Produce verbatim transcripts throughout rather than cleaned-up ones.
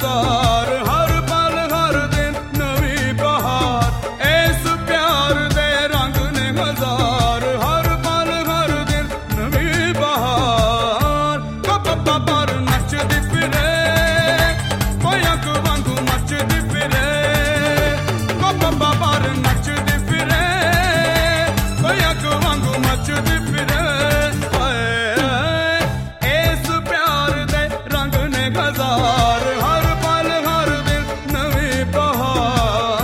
हजार, हर पल हर दिन नवी बहार। इस प्यार दे रंग ने हजार, हर पल हर दिन नवी बहार। पप्पा पर नचदी फिरे कोई अग वांगू मचदी फिरे, पप्पा पर नचदी फिरे कोई अग वांगू मचदी फिरे। इस प्यार दे रंग ने हजार, हर पल हर दिन नवी बहार।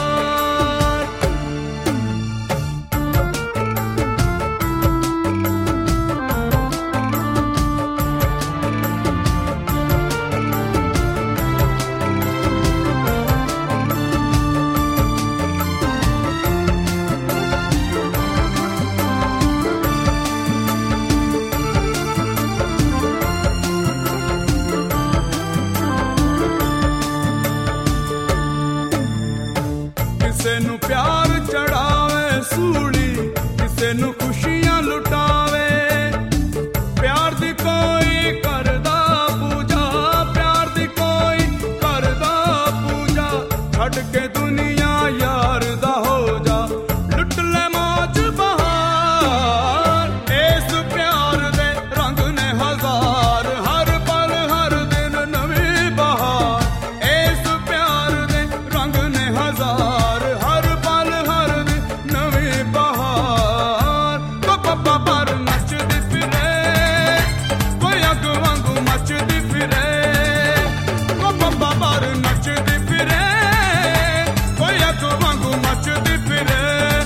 किसे नू प्यार चढ़ावे सूली, किसे नू खुशियां लुटावे। प्यार दी कोई करदा पूजा, प्यार दी कोई करदा पूजा। छड़ के दुनिया यार दा हो जा, लुट ले मौज बहार। इस प्यार दे रंग ने हजार, हर पल हर दिन नवी बहार। इस प्यार दे रंग ने हजार, हर पल हर दिन नवी बहार। पप्पा पर नचदी फिरे कोई अग वांगू मचदी फिरे, पप्पा पर नचदी फिरे कोई अग वांगू मचदी फिरे।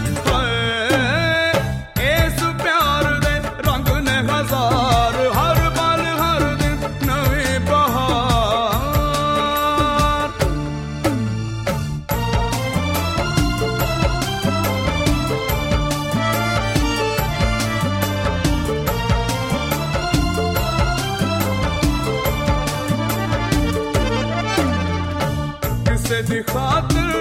इस प्यार दे रंग ने हजार, हर पल हर दिन नवी बहार। किसे दी खातिर